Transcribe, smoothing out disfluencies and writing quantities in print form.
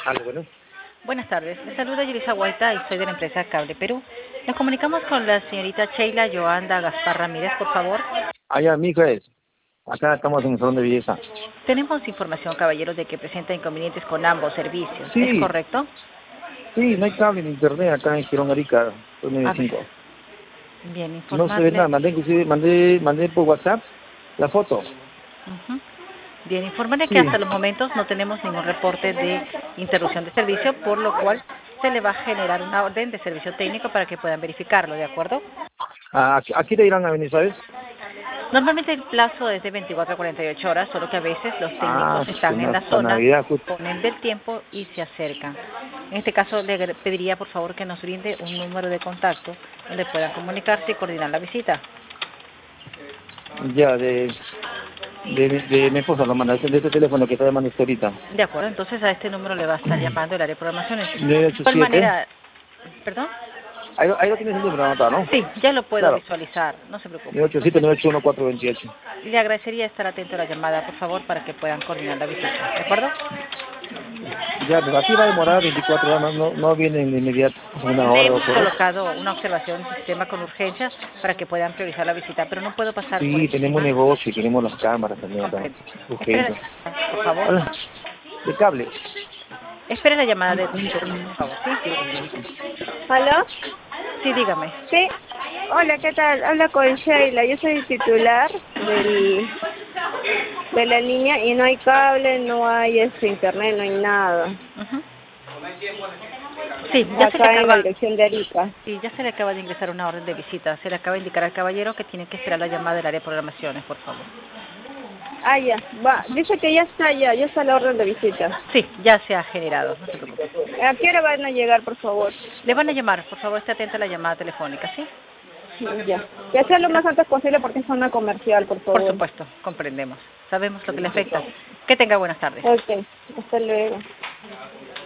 Algo bueno. Buenas tardes, les saluda Yelisa Guaita y soy de la empresa Cable Perú. Nos comunicamos con la señorita Sheila Yoanda Gaspar Ramírez, por favor. Allá, mi hija es. Acá estamos en el salón de belleza. Tenemos información, caballeros, de que presenta inconvenientes con ambos servicios. ¿Es Sí, correcto? sí, no hay cable ni internet acá en Girón Arica, A ver, 295. bien, No se ve informarle. nada, mandé por WhatsApp la foto. Ujú. Bien, informarle que Sí. hasta los momentos no tenemos ningún reporte de interrupción de servicio, por lo cual se le va a generar una orden de servicio técnico para que puedan verificarlo, ¿de acuerdo? Aquí te irán a venir, ¿sabes? Normalmente el plazo es de 24 a 48 horas, solo que a veces los técnicos Que están en no, la hasta zona, Navidad, justo. ponen del tiempo y se acercan. En este caso le pediría por favor que nos brinde un número de contacto donde puedan comunicarse y coordinar la visita. Ya, de mi esposa lo manda, de este teléfono que está llamando usted ahorita. De acuerdo, entonces a este número le va a estar llamando el área de programaciones. De igual 987. manera, ¿perdón? Ahí lo tienes el número anotado, ¿no? Sí, ya lo puedo Claro. visualizar, no se preocupe. 987 Entonces, 981 428. le agradecería estar atento a la llamada, por favor, para que puedan coordinar la visita, ¿de acuerdo? Ya, pero aquí va a demorar 24 horas, no vienen de inmediato, una Le hora, hemos 2 horas. colocado una observación en el sistema con urgencia para que puedan priorizar la visita, pero no puedo pasar por Sí, tenemos encima. negocio y tenemos las cámaras también acá, Comprendo. Espera la urgencias. llamada, por favor. Hola, de cable. Espera la llamada de por favor, ¿sí? ¿Aló? Sí, dígame. Sí. Hola, ¿qué tal? Habla con Sheila. Yo soy titular de la línea y no hay cable, no hay internet, no hay nada. Ujú. Sí, Acá en la dirección de Arica. ya se le acaba de ingresar una orden de visita. Se le acaba de indicar al caballero que tiene que esperar la llamada del área de programaciones, por favor. Ah, ya. Va. Dice que ya está la orden de visita. Sí, ya se ha generado, no se preocupe. ¿A qué hora van a llegar, por favor? Le van a llamar, por favor, esté atenta a la llamada telefónica, ¿sí? Ya. Que sea lo más antes posible porque es zona comercial, por Por favor. supuesto, comprendemos. Sabemos lo que le afecta. Que tenga buenas tardes. Ok. Hasta luego.